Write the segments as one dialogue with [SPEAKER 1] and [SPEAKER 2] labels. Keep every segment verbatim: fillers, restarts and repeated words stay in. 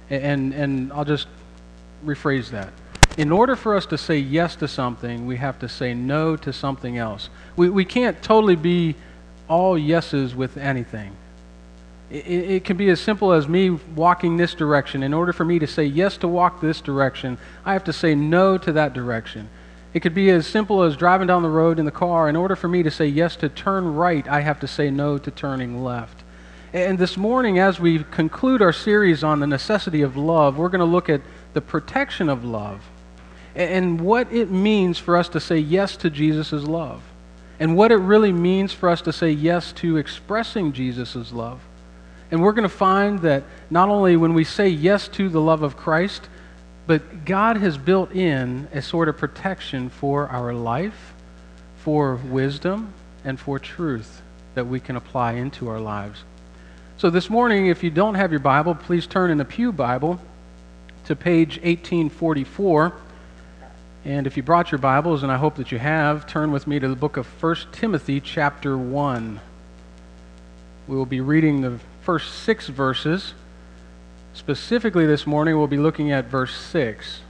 [SPEAKER 1] And, and I'll just rephrase that. In order for us to say yes to something, we have to say no to something else. We, we can't totally be all yeses with anything. It, it can be as simple as me walking this direction. In order for me to say yes to walk this direction, I have to say no to that direction. It could be as simple as driving down the road in the car. In order for me to say yes to turn right, I have to say no to turning left. And this morning, as we conclude our series on the necessity of love, we're going to look at the protection of love and what it means for us to say yes to Jesus' love, and what it really means for us to say yes to expressing Jesus' love. And we're going to find that not only when we say yes to the love of Christ, but God has built in a sort of protection for our life, for wisdom, and for truth that we can apply into our lives. So this morning, if you don't have your Bible, please turn in the Pew Bible to page eighteen forty-four. And if you brought your Bibles, and I hope that you have, turn with me to the book of First Timothy chapter one. We will be reading the first six verses. Specifically this morning, we'll be looking at verse six.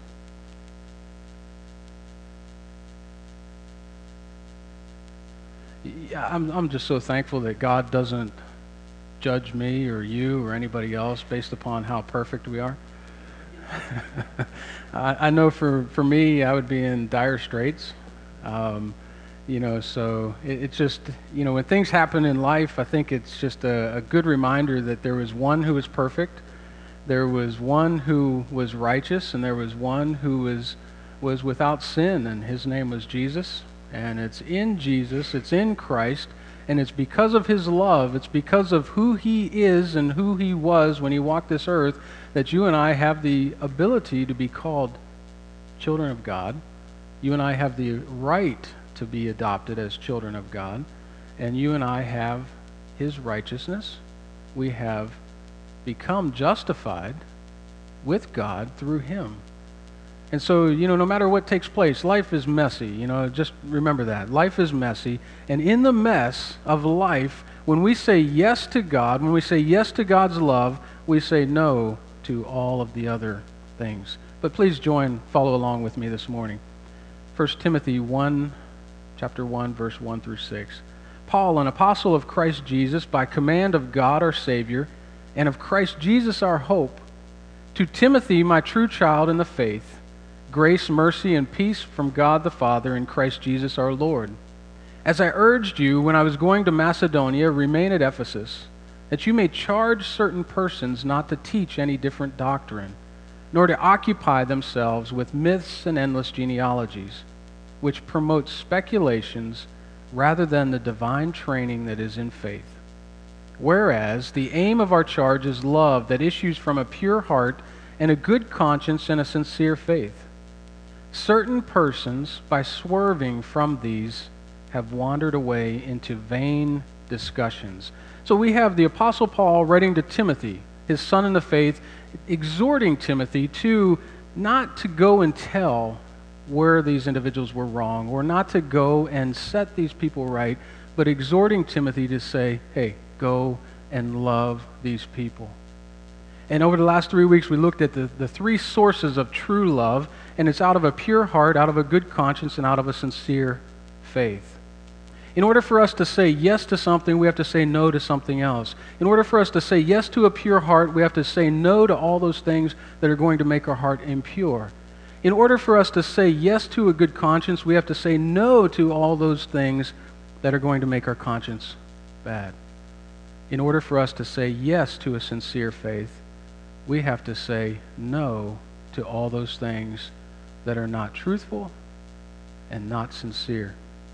[SPEAKER 1] Yeah, I'm, I'm just so thankful that God doesn't judge me or you or anybody else based upon how perfect we are. I, I know for, for me, I would be in dire straits. Um, you know, so it, it's just, you know, when things happen in life, I think it's just a, a good reminder that there was one who was perfect, there was one who was righteous, and there was one who was was without sin, and his name was Jesus. And it's in Jesus, it's in Christ, and it's because of his love, it's because of who he is and who he was when he walked this earth, that you and I have the ability to be called children of God. You and I have the right to be adopted as children of God, and you and I have his righteousness. We have become justified with God through him. And so, you know, no matter what takes place, life is messy. You know, just remember that. Life is messy. And in the mess of life, when we say yes to God, when we say yes to God's love, we say no to all of the other things. But please join, follow along with me this morning. First Timothy one, chapter one, verse one through six. Paul, an apostle of Christ Jesus, by command of God our Savior, and of Christ Jesus our hope, to Timothy, my true child in the faith, grace, mercy, and peace from God the Father and Christ Jesus our Lord. As I urged you when I was going to Macedonia, remain at Ephesus, that you may charge certain persons not to teach any different doctrine, nor to occupy themselves with myths and endless genealogies, which promote speculations rather than the divine training that is in faith. Whereas the aim of our charge is love that issues from a pure heart and a good conscience and a sincere faith. Certain persons, by swerving from these, have wandered away into vain discussions. So we have the Apostle Paul writing to Timothy, his son in the faith, exhorting Timothy to not to go and tell where these individuals were wrong, or not to go and set these people right, but exhorting Timothy to say, hey, go and love these people. And over the last three weeks, we looked at the, the three sources of true love, and it's out of a pure heart, out of a good conscience, and out of a sincere faith. In order for us to say yes to something, we have to say no to something else. In order for us to say yes to a pure heart, we have to say no to all those things that are going to make our heart impure. In order for us to say yes to a good conscience, we have to say no to all those things that are going to make our conscience bad. In order for us to say yes to a sincere faith, we have to say no to all those things that are not truthful and not sincere.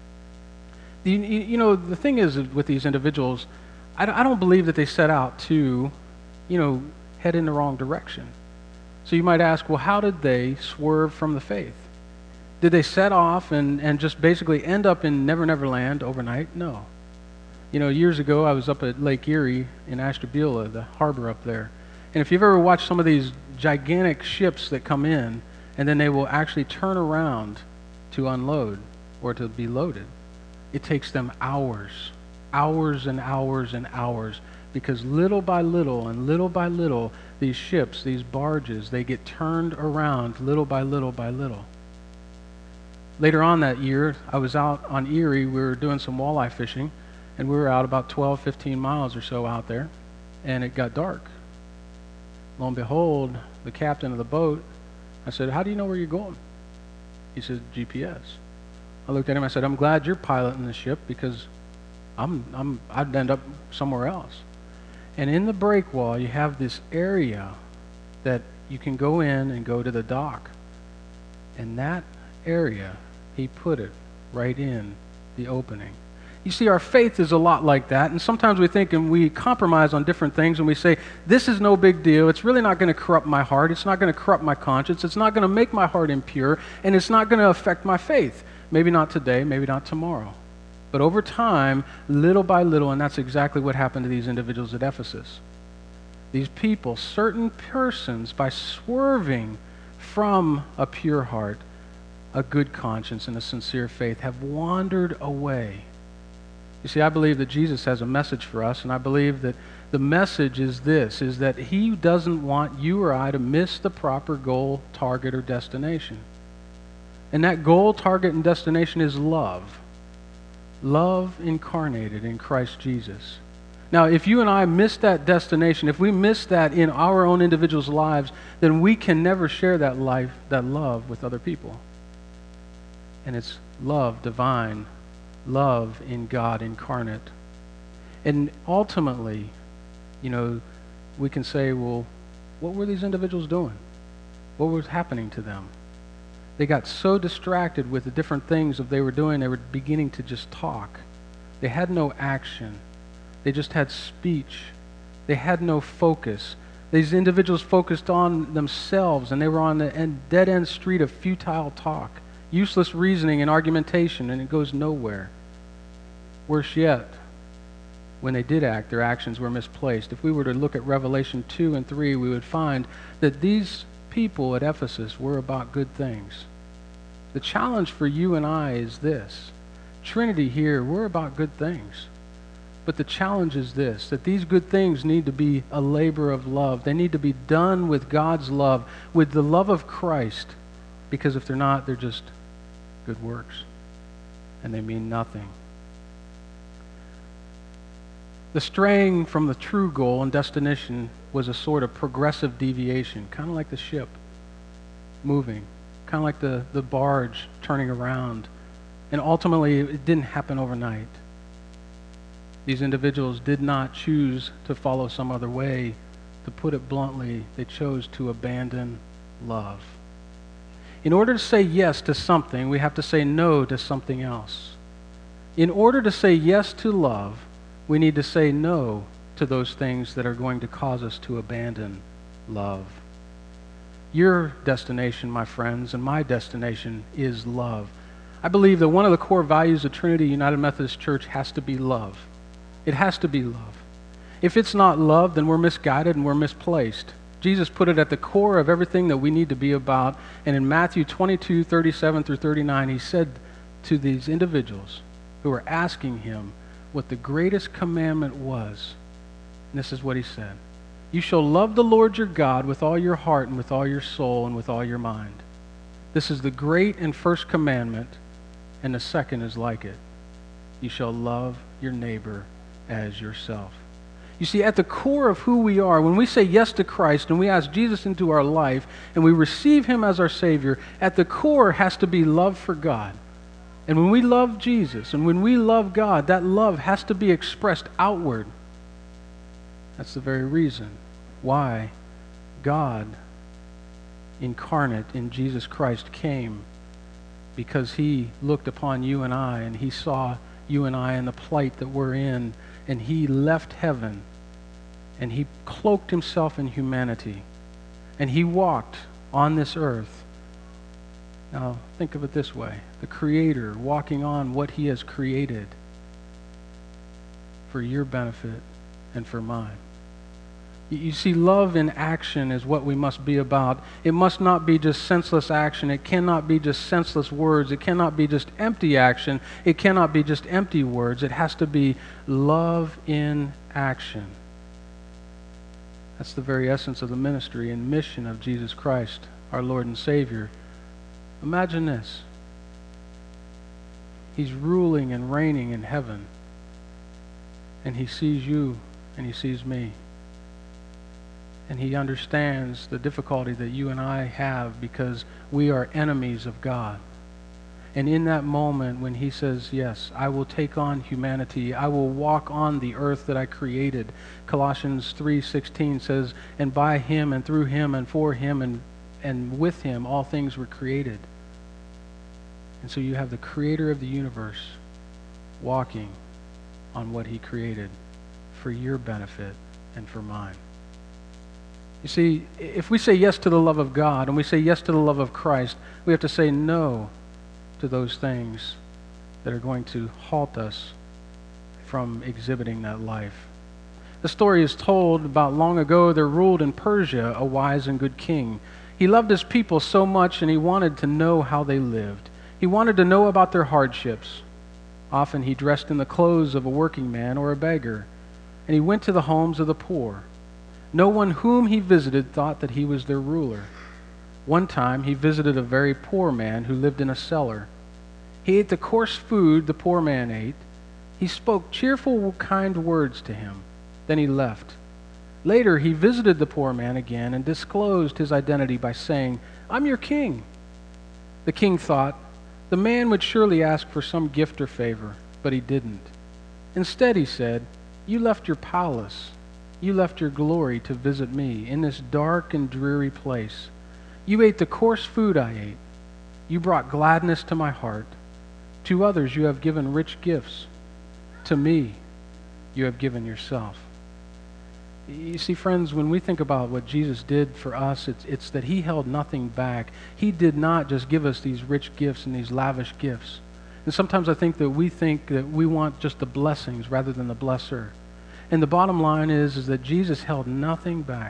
[SPEAKER 1] You, you know, the thing is with these individuals, I, I don't believe that they set out to, you know, head in the wrong direction. So you might ask, well, how did they swerve from the faith? Did they set off and, and just basically end up in Never Never Land overnight? No. You know, years ago, I was up at Lake Erie in Ashtabula, the harbor up there. And if you've ever watched some of these gigantic ships that come in, and then they will actually turn around to unload or to be loaded, it takes them hours, hours and hours and hours, because little by little and little by little, these ships, these barges, they get turned around little by little by little. Later on that year, I was out on Erie. We were doing some walleye fishing, and we were out about twelve, fifteen miles or so out there, and it got dark. Lo and behold, the captain of the boat, I said, "How do you know where you're going?" He said, "G P S." I looked at him, I said, "I'm glad you're piloting the ship because I'm, I'm, I'd end up somewhere else." And in the break wall, you have this area that you can go in and go to the dock. And that area, he put it right in the opening. You see, our faith is a lot like that, and sometimes we think and we compromise on different things, and we say, this is no big deal, it's really not going to corrupt my heart, it's not going to corrupt my conscience, it's not going to make my heart impure, and it's not going to affect my faith. Maybe not today, maybe not tomorrow. But over time, little by little, and that's exactly what happened to these individuals at Ephesus. These people, certain persons, by swerving from a pure heart, a good conscience, and a sincere faith, have wandered away. You see, I believe that Jesus has a message for us, and I believe that the message is this, is that he doesn't want you or I to miss the proper goal, target, or destination. And that goal, target, and destination is love. Love incarnated in Christ Jesus. Now, if you and I miss that destination, if we miss that in our own individuals' lives, then we can never share that life, that love with other people. And it's love divine, love in God incarnate. And ultimately, you know, we can say, well, what were these individuals doing? What was happening to them? They got so distracted with the different things that they were doing, they were beginning to just talk. They had no action. They just had speech. They had no focus. These individuals focused on themselves, and they were on the end, dead-end street of futile talk, useless reasoning and argumentation, and it goes nowhere. Worse yet, when they did act, their actions were misplaced. If we were to look at Revelation two and three, we would find that these people at Ephesus were about good things. The challenge for you and I is this. Trinity here, we're about good things. But the challenge is this, that these good things need to be a labor of love. They need to be done with God's love, with the love of Christ. Because if they're not, they're just good works. And they mean nothing. The straying from the true goal and destination was a sort of progressive deviation, kind of like the ship moving, kind of like the, the barge turning around. And ultimately, it didn't happen overnight. These individuals did not choose to follow some other way. To put it bluntly, they chose to abandon love. In order to say yes to something, we have to say no to something else. In order to say yes to love, we need to say no to those things that are going to cause us to abandon love. Your destination, my friends, and my destination is love. I believe that one of the core values of Trinity United Methodist Church has to be love. It has to be love. If it's not love, then we're misguided and we're misplaced. Jesus put it at the core of everything that we need to be about. And in Matthew twenty-two, thirty-seven through thirty-nine, he said to these individuals who were asking him what the greatest commandment was. And this is what he said. You shall love the Lord your God with all your heart and with all your soul and with all your mind. This is the great and first commandment, and the second is like it. You shall love your neighbor as yourself. You see, at the core of who we are, when we say yes to Christ and we ask Jesus into our life and we receive him as our Savior, at the core has to be love for God. And when we love Jesus and when we love God, that love has to be expressed outward. That's the very reason why God incarnate in Jesus Christ came, because he looked upon you and I and he saw you and I in the plight that we're in, and he left heaven and he cloaked himself in humanity and he walked on this earth. Now think of it this way, the Creator walking on what he has created for your benefit and for mine. You see, love in action is what we must be about. It must not be just senseless action. It cannot be just senseless words. It cannot be just empty action. It cannot be just empty words. It has to be love in action. That's the very essence of the ministry and mission of Jesus Christ, our Lord and Savior. Imagine this. He's ruling and reigning in heaven, and he sees you and he sees me. And he understands the difficulty that you and I have because we are enemies of God. And in that moment when he says, yes, I will take on humanity, I will walk on the earth that I created. Colossians three sixteen says, and by him and through him and for him and, and with him all things were created. And so you have the creator of the universe walking on what he created for your benefit and for mine. You see, if we say yes to the love of God and we say yes to the love of Christ, we have to say no to those things that are going to halt us from exhibiting that life. The story is told about long ago there ruled in Persia a wise and good king. He loved his people so much and he wanted to know how they lived. He wanted to know about their hardships. Often he dressed in the clothes of a working man or a beggar, and he went to the homes of the poor. No one whom he visited thought that he was their ruler. One time he visited a very poor man who lived in a cellar. He ate the coarse food the poor man ate. He spoke cheerful, kind words to him. Then he left. Later he visited the poor man again and disclosed his identity by saying, I'm your king. The king thought, the man would surely ask for some gift or favor, but he didn't. Instead, he said, you left your palace. You left your glory to visit me in this dark and dreary place. You ate the coarse food I ate. You brought gladness to my heart. To others you have given rich gifts. To me you have given yourself. You see, friends, when we think about what Jesus did for us, it's, it's that he held nothing back. He did not just give us these rich gifts and these lavish gifts. And sometimes I think that we think that we want just the blessings rather than the blesser. And the bottom line is, is that Jesus held nothing back.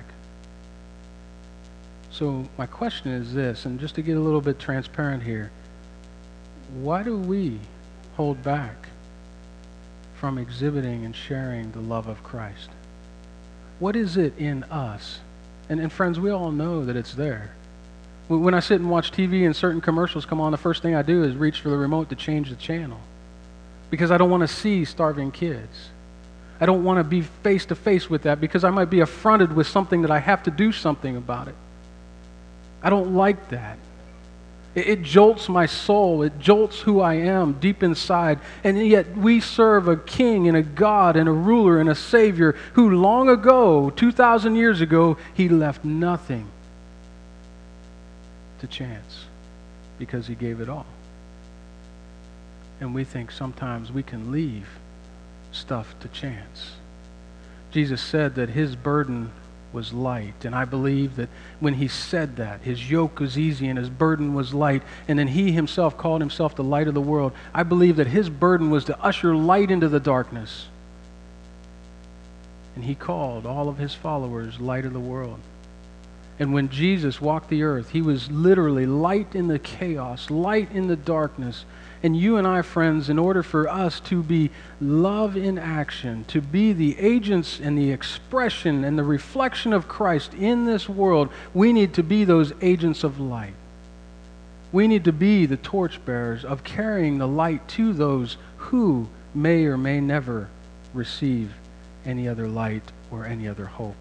[SPEAKER 1] So my question is this, and just to get a little bit transparent here, why do we hold back from exhibiting and sharing the love of Christ? What is it in us? And, and friends, we all know that it's there. When I sit and watch T V and certain commercials come on, the first thing I do is reach for the remote to change the channel. Because I don't want to see starving kids. I don't want to be face to face with that because I might be affronted with something that I have to do something about it. I don't like that. It, it jolts my soul. It jolts who I am deep inside. And yet we serve a king and a God and a ruler and a Savior who long ago, two thousand years ago, he left nothing to chance because he gave it all. And we think sometimes we can leave stuff to chance. Jesus said that his burden was light, and I believe that when he said that, his yoke was easy and his burden was light, and then he himself called himself the light of the world. I believe that his burden was to usher light into the darkness. And he called all of his followers light of the world. And when Jesus walked the earth, he was literally light in the chaos, light in the darkness. And you and I, friends, in order for us to be love in action, to be the agents and the expression and the reflection of Christ in this world, we need to be those agents of light. We need to be the torchbearers of carrying the light to those who may or may never receive any other light or any other hope.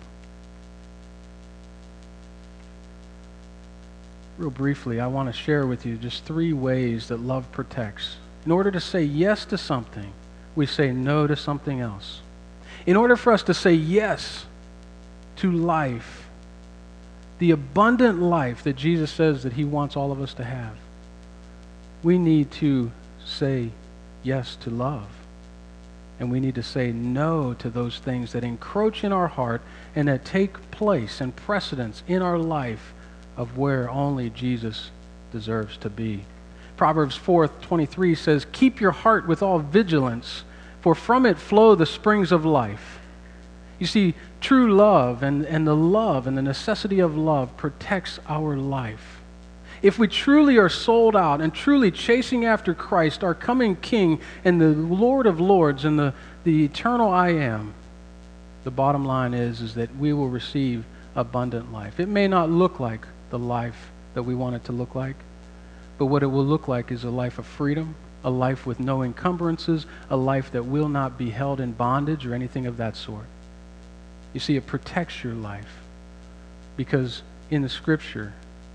[SPEAKER 1] Real briefly, I want to share with you just three ways that love protects. In order to say yes to something, we say no to something else. In order for us to say yes to life, the abundant life that Jesus says that he wants all of us to have, we need to say yes to love. And we need to say no to those things that encroach in our heart and that take place and precedence in our life of where only Jesus deserves to be. Proverbs four twenty-three says, keep your heart with all vigilance, for from it flow the springs of life. You see, true love and, and the love and the necessity of love protects our life. If we truly are sold out and truly chasing after Christ, our coming King and the Lord of Lords and the, the eternal I Am, the bottom line is, is that we will receive abundant life. It may not look like the life that we want it to look like, but what it will look like is a life of freedom, a life with no encumbrances, a life that will not be held in bondage or anything of that sort. You see, it protects your life because in the Scripture,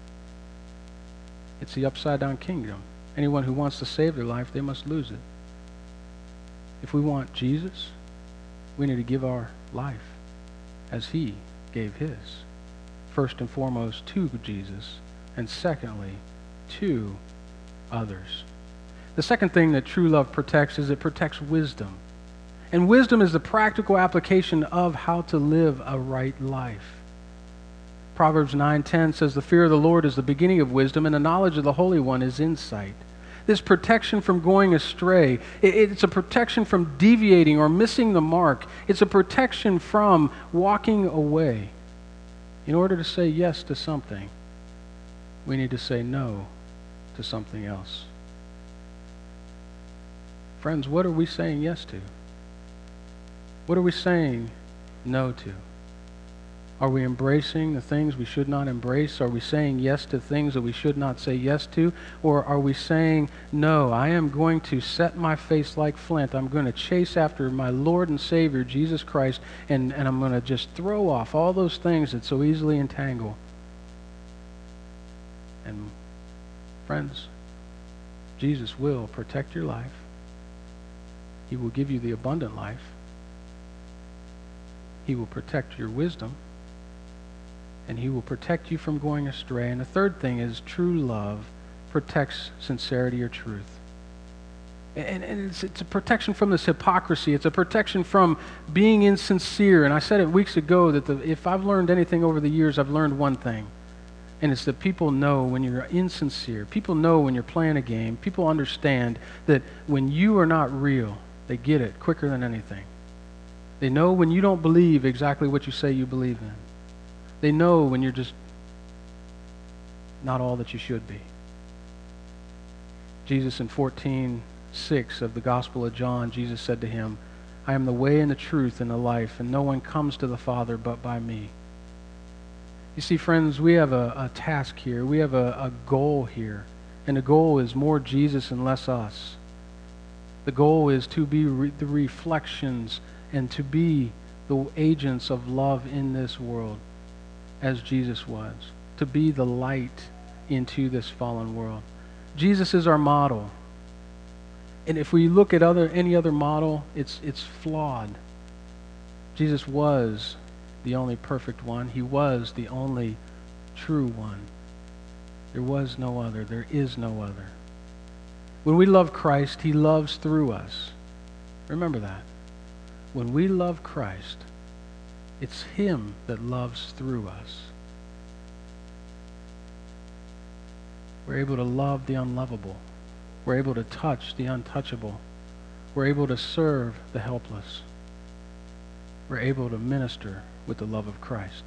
[SPEAKER 1] it's the upside-down kingdom. Anyone who wants to save their life, they must lose it. If we want Jesus, we need to give our life as he gave his. First and foremost to Jesus, and secondly to others. The second thing that true love protects is it protects wisdom. And wisdom is the practical application of how to live a right life. Proverbs nine ten says, "The fear of the Lord is the beginning of wisdom, and the knowledge of the Holy One is insight." This protection from going astray, it's a protection from deviating or missing the mark. It's a protection from walking away. In order to say yes to something, we need to say no to something else. Friends, what are we saying yes to? What are we saying no to? Are we embracing the things we should not embrace? Are we saying yes to things that we should not say yes to? Or are we saying, no, I am going to set my face like flint. I'm going to chase after my Lord and Savior, Jesus Christ, and, and I'm going to just throw off all those things that so easily entangle. And friends, Jesus will protect your life. He will give you the abundant life. He will protect your wisdom. And he will protect you from going astray. And the third thing is true love protects sincerity or truth. And, and it's, it's a protection from this hypocrisy. It's a protection from being insincere. And I said it weeks ago that the, if I've learned anything over the years, I've learned one thing. And it's that people know when you're insincere. People know when you're playing a game. People understand that when you are not real, they get it quicker than anything. They know when you don't believe exactly what you say you believe in. They know when you're just not all that you should be. Jesus in fourteen six of the Gospel of John, Jesus said to him, "I am the way and the truth and the life, and no one comes to the Father but by me." You see, friends, we have a, a task here. We have a, a goal here. And the goal is more Jesus and less us. The goal is to be re- the reflections and to be the agents of love in this world, as Jesus was, to be the light into this fallen world. Jesus is our model. And if we look at other any other model, it's it's flawed. Jesus was the only perfect one. He was the only true one. There was no other. There is no other. When we love Christ, he loves through us. Remember that. When we love Christ, it's him that loves through us. We're able to love the unlovable. We're able to touch the untouchable. We're able to serve the helpless. We're able to minister with the love of Christ.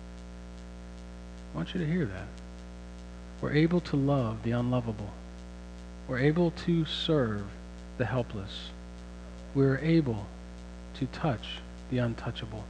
[SPEAKER 1] I want you to hear that. We're able to love the unlovable. We're able to serve the helpless. We're able to touch the untouchable.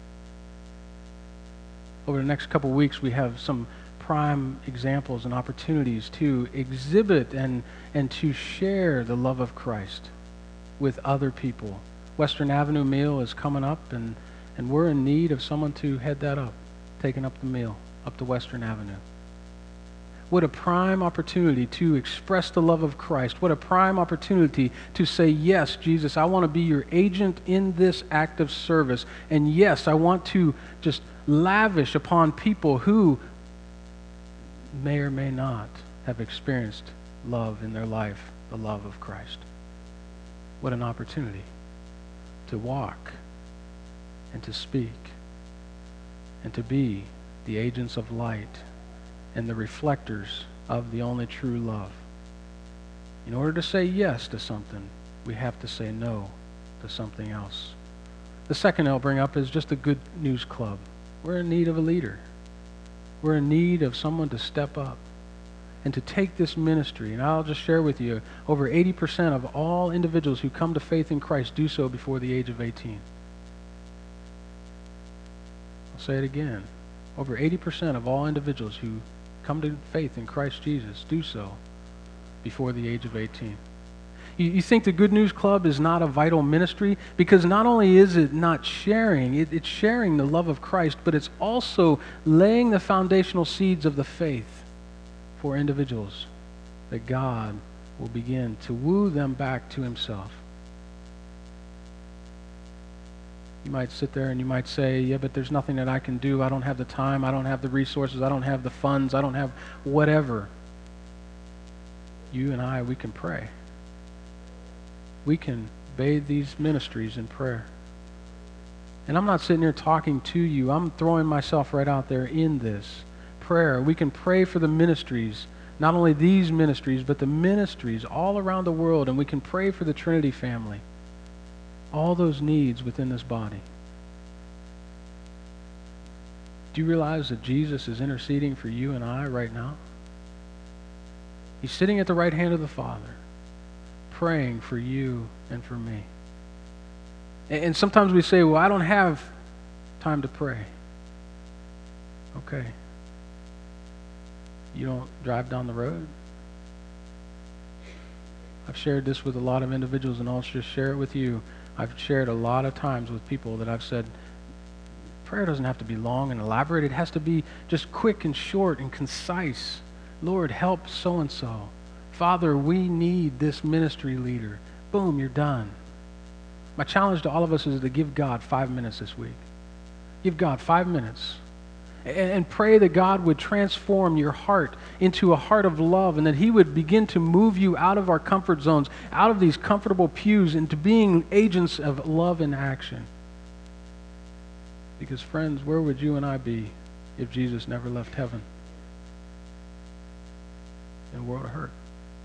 [SPEAKER 1] Over the next couple weeks, we have some prime examples and opportunities to exhibit and, and to share the love of Christ with other people. Western Avenue meal is coming up, and, and we're in need of someone to head that up, taking up the meal up to Western Avenue. What a prime opportunity to express the love of Christ. What a prime opportunity to say, yes, Jesus, I want to be your agent in this act of service. And yes, I want to just lavish upon people who may or may not have experienced love in their life, the love of Christ. What an opportunity to walk and to speak and to be the agents of light and the reflectors of the only true love. In order to say yes to something, we have to say no to something else. The second I'll bring up is just a good news club. We're in need of a leader. We're in need of someone to step up and to take this ministry. And I'll just share with you, over eighty percent of all individuals who come to faith in Christ do so before the age of eighteen. say it again. Over eighty percent of all individuals who come to faith in Christ Jesus do so before the age of eighteen. You, you think the Good News Club is not a vital ministry? Because not only is it not sharing, it, it's sharing the love of Christ, but it's also laying the foundational seeds of the faith for individuals that God will begin to woo them back to himself. You might sit there and you might say, yeah, but there's nothing that I can do. I don't have the time. I don't have the resources. I don't have the funds. I don't have whatever. You and I, we can pray. We can bathe these ministries in prayer. And I'm not sitting here talking to you. I'm throwing myself right out there in this prayer. We can pray for the ministries, not only these ministries, but the ministries all around the world. And we can pray for the Trinity family. All those needs within this body. Do you realize that Jesus is interceding for you and I right now? He's sitting at the right hand of the Father, praying for you and for me. And sometimes we say, well, I don't have time to pray. Okay. You don't drive down the road? I've shared this with a lot of individuals, and I'll just share it with you. I've shared a lot of times with people that I've said, prayer doesn't have to be long and elaborate. It has to be just quick and short and concise. Lord, help so-and-so. Father, we need this ministry leader. Boom, you're done. My challenge to all of us is to give God five minutes this week. Give God five minutes. And pray that God would transform your heart into a heart of love, and that he would begin to move you out of our comfort zones, out of these comfortable pews, into being agents of love in action. Because friends, where would you and I be if Jesus never left heaven? In a world of hurt.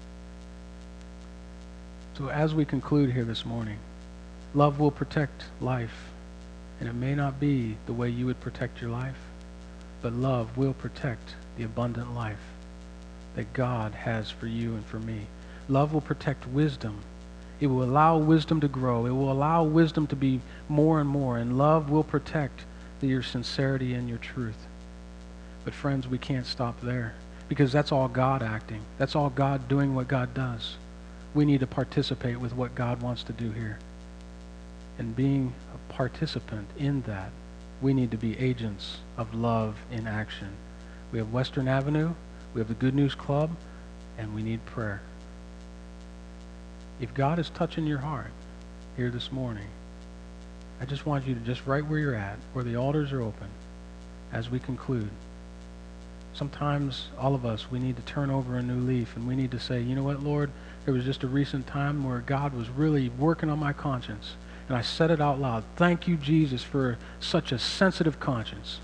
[SPEAKER 1] So as we conclude here this morning, love will protect life. And it may not be the way you would protect your life, but love will protect the abundant life that God has for you and for me. Love will protect wisdom. It will allow wisdom to grow. It will allow wisdom to be more and more. And love will protect the, your sincerity and your truth. But friends, we can't stop there, because that's all God acting. That's all God doing what God does. We need to participate with what God wants to do here. And being a participant in that, we need to be agents of love in action. We have Western Avenue, we have the Good News Club, and we need prayer. If God is touching your heart here this morning, I just want you to, just right where you're at, where the altars are open, as we conclude. Sometimes all of us, we need to turn over a new leaf, and we need to say, you know what, Lord, there was just a recent time where God was really working on my conscience. And I said it out loud. Thank you, Jesus, for such a sensitive conscience.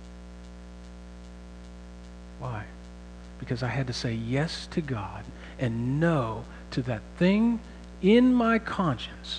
[SPEAKER 1] Why? Because I had to say yes to God and no to that thing in my conscience.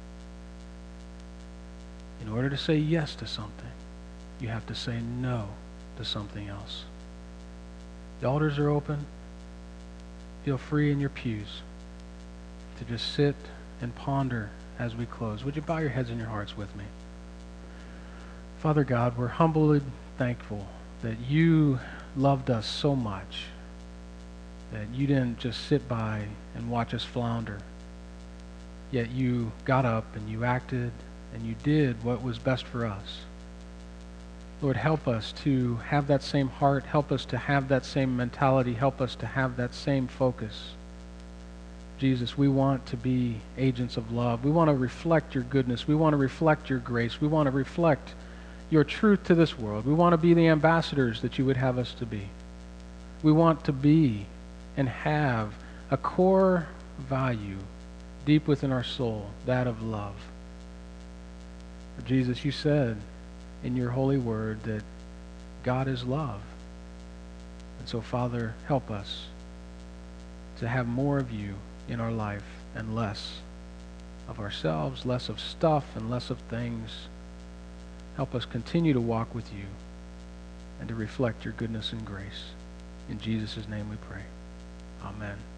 [SPEAKER 1] In order to say yes to something, you have to say no to something else. The altars are open. Feel free in your pews to just sit and ponder as we close. Would you bow your heads and your hearts with me? Father God, we're humbly thankful that you loved us so much, that you didn't just sit by and watch us flounder, yet you got up and you acted and you did what was best for us. Lord, help us to have that same heart. Help us to have that same mentality. Help us to have that same focus. Jesus, we want to be agents of love. We want to reflect your goodness. We want to reflect your grace. We want to reflect your truth to this world. We want to be the ambassadors that you would have us to be. We want to be and have a core value deep within our soul, that of love. For Jesus, you said in your holy word that God is love. And so, Father, help us to have more of you in our life and less of ourselves, less of stuff and less of things. Help us continue to walk with you and to reflect your goodness and grace. In Jesus' name we pray. Amen.